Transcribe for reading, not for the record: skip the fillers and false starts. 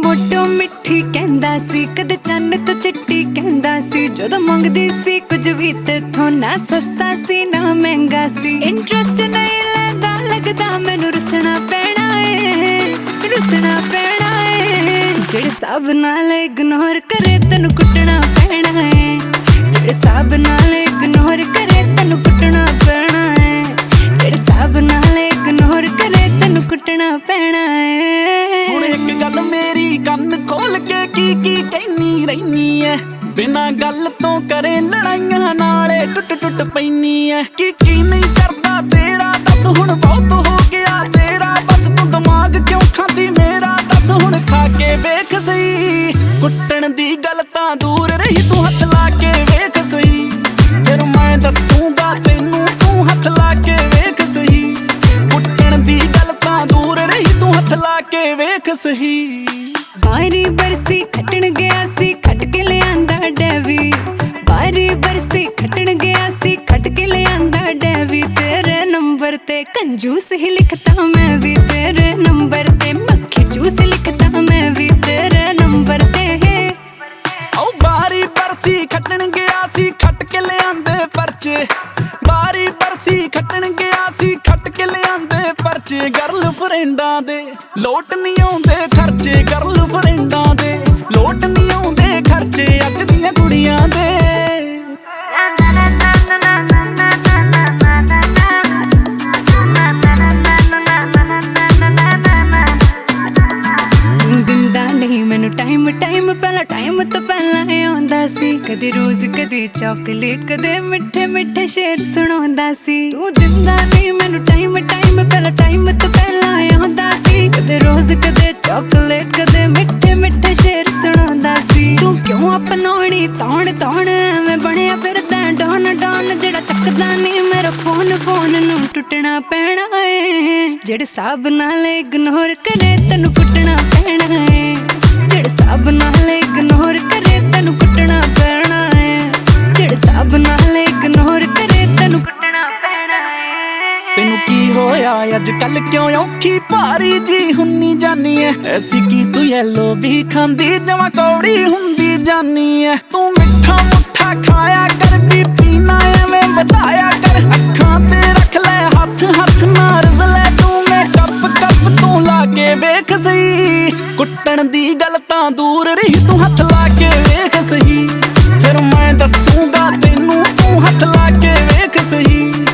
Motto ਮਿੱਠੀ ਕਹਿੰਦਾ ਸੀ, ਕਦੇ ਚੰਨ ਤੋਂ ਚਿੱਟੀ ਕਹਿੰਦਾ ਸੀ। ਜਦੋਂ ਮੰਗਦੀ ਸੀ ਕੁਝ ਵੀ ਤੇਥੋਂ, ਨਾ ਸਸਤਾ ਸੀ ਨਾ ਮਹਿੰਗਾ ਸੀ। ਇੰਟਰਸਟ ਨਹੀਂ ਲੈਂਦਾ, ਲੱਗਦਾ ਮੈਨੂੰ ਰੁੱਸਣਾ ਪੈਣਾ ਏ, ਰੁੱਸਣਾ ਪੈਣਾ ਏ। ਜਿਹੜੇ ਹਿਸਾਬ ਨਾਲ ਇਗਨੋਰ ਕਰੇ ਤੈਨੂੰ ਕੁੱਟਣਾ ਪੈਣਾ ਏ, ਜਿਹੜੇ ਹਿਸਾਬ ਨਾਲ ਇਗਨੋਰ ਕਰੇ ਤੈਨੂੰ ਕੁੱਟਣਾ ਪੈਣਾ ਏ, ਜਿਹੜੇ ਹਿਸਾਬ ਨਾਲ ਇਗਨੋਰ ਕਰੇ ਤੈਨੂੰ ਕੁੱਟਣਾ ਪੈਣਾ ਏ। ਹੁਣ ਇੱਕ ਗੱਲ ਮੇਰੀ ਕੰਨ ਖੋਲ ਕੇ ਕੀ ਕਹਿਨੀ ਰਹਿਨੀ ਐ, ਬਿਨਾਂ ਗੱਲ ਤੋਂ ਕਰੇ ਲੜਾਈਆਂ ਨਾਲੇ ਟੁੱਟ ਪੈਨੀ ਐ। ਕੀ ਨਹੀਂ ਕਰਦਾ ਤੇਰਾ ਦੱਸ, ਹੁਣ ਬਹੁਤ ਹੋ ਗਿਆ ਤੇਰਾ ਬਸ। ਤੂੰ ਦਿਮਾਗ ਕਿਉਂ ਖਾਂਦੀ ਮੇਰਾ ਦੱਸ, ਹੁਣ ਖਾ ਕੇ ਵੇਖ ਸਹੀ। ਕੁੱਟਣ ਦੀ ਗੱਲ ਤਾਂ ਦੂਰ ਰਹੀ, ਤੂੰ ਹੱਥ ਲਾ ਕੇ ਵੇਖ ਸਹੀ। ਫਿਰ ਮੈਂ ਦੱਸੂਗਾ ਤੈਨੂੰ, ਤੂੰ ਹੱਥ ਲਾ ਕੇ ਵੇਖ ਸਹੀ। ਕੁੱਟਣ ਦੀ ਗੱਲ ਤਾਂ ਦੂਰ ਰਹੀ, ਤੂੰ ਹੱਥ ਲਾ ਕੇ ਵੇਖ ਸਹੀ। ਬਾਰੀ ਬਰਸੀ ਖੱਟਣ ਗਿਆ ਸੀ, ਖੱਟ ਕੇ ਲਿਆਂਦਾ ਡੈਵੀ। ਬਾਰੀ ਬਰਸੀ ਖੱਟਣ ਗਿਆ ਸੀ, ਖੱਟ ਕੇ ਲਿਆਂਦਾ ਡੈਵੀ। ਤੇਰੇ ਨੰਬਰ ਤੇ ਕੰਜੂਸ ਹੀ ਲਿਖਤਾ ਮੈਂ ਵੀ, ਤੇਰੇ ਨੰਬਰ ਤੇ ਮੱਖੀ ਚੂਸ ਲਿਖਤਾ ਮੈਂ ਵੀ, ਤੇਰੇ ਨੰਬਰ ਤੇ। ਓ ਬਾਰੀ ਬਰਸੀ ਖੱਟਣ ਗਿਆ ਸੀ, ਖੱਟ ਕੇ ਲਿਆਂਦੇ ਪਰਚੇ। ਬਾਰੀ ਬਰਸੀ ਖੱਟਣ ਗਿਆ ਸੀ, ਖੱਟ ਕੇ ਲਿਆਂਦੇ ਪਰਚੇ। ਗਰਲ ਫਰੈਂਡਾਂ ਦੇ ਲੋਟ ਨਹੀਂ ਆਉਂਦੇ ਖਰਚੇ, ਗਰਲ ਫਰੈਂਡਾਂ ਦੇ ਲੋਟ ਨਹੀਂ ਆਉਂਦੇ ਖਰਚੇ ਅੱਜ ਦੀਆਂ ਕੁੜੀਆਂ ਦੇ। ਮੈਨੂੰ ਟਾਈਮ ਪਹਿਲਾਂ ਟਾਈਮ ਤੋਂ ਪਹਿਲਾਂ ਆਉਂਦਾ ਸੀ। ਕਦੇ ਰੋਜ਼ ਕਦੇ ਚਾਕਲੇਟ, ਕਦੇ ਮਿੱਠੇ ਮਿੱਠੇ ਸ਼ੇਰ ਸੁਣਾਉਂਦਾ ਸੀ। ਤੂੰ ਦਿੰਦਾ ਨਹੀਂ ਮੈਨੂੰ ਟਾਈਮ ਪਹਿਲਾਂ ਟਾਈਮ ਤੋਂ ਪਹਿਲਾਂ ਆਉਂਦਾ ਸੀ। ਕਦੇ ਰੋਜ਼ ਕਦੇ ਚਾਕਲੇਟ, ਕਦੇ ਮਿੱਠੇ ਮਿੱਠੇ ਸ਼ੇਰ ਸੁਣਾਉਂਦਾ ਸੀ। ਤੂੰ ਕਿਉਂ ਅਪਣਾਉਣੀ ਤੌਣ ਐਵੇਂ ਬਣਿਆ ਫਿਰਦਾ ਡੌਨ, ਜਿਹੜਾ ਚੱਕਦਾ ਨਹੀਂ ਮੇਰਾ ਫੋਨ ਨੂੰ ਟੁੱਟਣਾ ਪੈਣਾ ਏ। ਜਿਹੜੇ ਹਿਸਾਬ ਨਾਲ ਇਗਨੋਰ ਕਰੇ ਤੈਨੂੰ ਕੁੱਟਣਾ ਪੈਣਾ ਏ, ਜਿਹੜੇ ਹਿਸਾਬ ਨਾਲ ਇਗਨੋਰ ਕਰੇ ਤੈਨੂੰ ਕੁੱਟਣਾ ਪੈਣਾ ਏ, ਜਿਹੜੇ ਹਿਸਾਬ ਨਾਲ ਇਗਨੋਰ ਕਰੇ ਤੈਨੂੰ ਕੁੱਟਣਾ ਪੈਣਾ ਏ। ਤੈਨੂੰ ਕੀ ਹੋਇਆ ਅੱਜ ਕੱਲ, ਕਿਉਂ ਔਖੀ ਭਾਰੀ ਜੀ ਹੁੰਨੀ ਜਾਨੀ ਐ। ਐਸੀ ਕੀ ਤੂੰ ਯੈਲੋ ਵੀ ਖਾਂਦੀ, ਜਮਾਂ ਕੌੜੀ ਹੁੰਦੀ ਜਾਨੀ ਐ। ਤੂੰ ਮਿੱਠਾ ਮੁੱਠਾ ਖਾਇਆ ਕਰ, ਬੀਪੀ ਨਾ ਐਵੇਂ ਵਧਾਇਆ ਕਰ। ਅੱਖਾਂ ਤੇ ਰੱਖ ਲੈ ਹੱਥ ਨਾ ਰਜ਼ਲੇ ਤੂੰ ਮੇਕਅਪ ਤੂੰ ਲਾ ਕੇ ਵੇਖ ਸਹੀ। ਕੁੱਟਣ ਦੀ ਗੱਲ ਤਾਂ ਦੂਰ ਰਹੀ, ਤੂੰ ਹੱਥ ਲਾ ਕੇ ਵੇਖ ਸਹੀ। ਫਿਰ ਮੈਂ ਦੱਸੂਗਾ ਤੈਨੂੰ, ਤੂੰ ਹੱਥ ਲਾ ਕੇ ਵੇਖ ਸਹੀ।